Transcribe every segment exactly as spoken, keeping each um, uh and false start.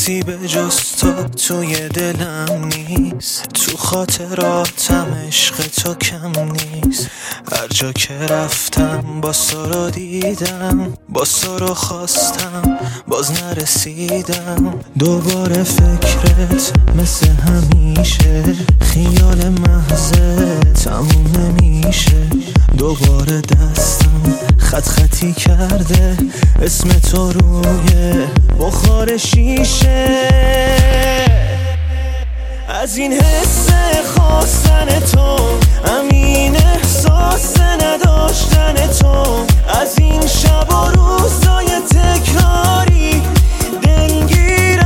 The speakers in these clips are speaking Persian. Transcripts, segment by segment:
کسی به جز تو توی دلم نیست، تو خاطراتم عشق تو کم نیست. هر جا که رفتم با سارو دیدم، با سارو خواستم باز نرسیدم. دوباره فکرت مثل همیشه، خیال محضه تموم نمیشه. دوباره دستم خط خطی کرده اسم تو روی بخار شیشه. از این حس خواستن تو، همین احساس نداشتن تو، از این شب و روزای تکراری دلگیرم.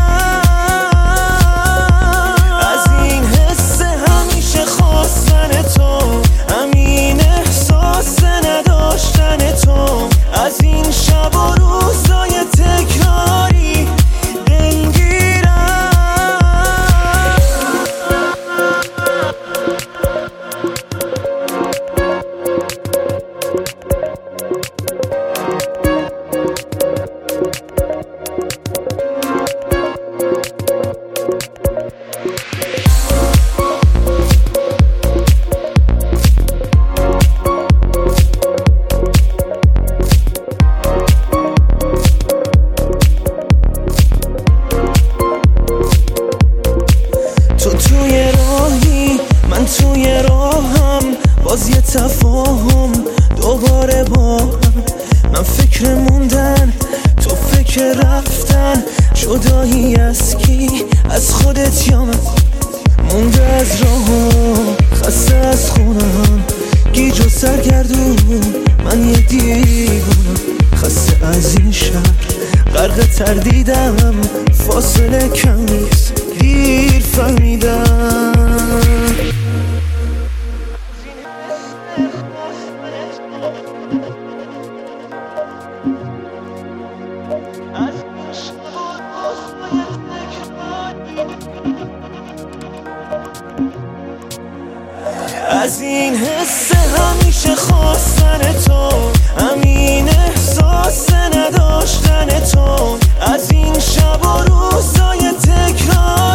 از این حس همیشه خواستن تو، همین احساس نداشتن تو، از این شب و روزای تکراری دلگیرم. توی راهی من توی راهم، باز یه تفاهم دوباره با هم. من فکر موندن تو فکر رفتن، جدایی از کی؟ از خودت یا من؟ مونده از راهم، خسته از خونم، گیج و سرگردون من یه دیوونم. خسته از این شهر غرق تردیدم، فاصله کم نیست دیر فهمیدم. از این حس همیشه خواستن تو، همین احساس نداشتن تو، از این شب و روزای تکرار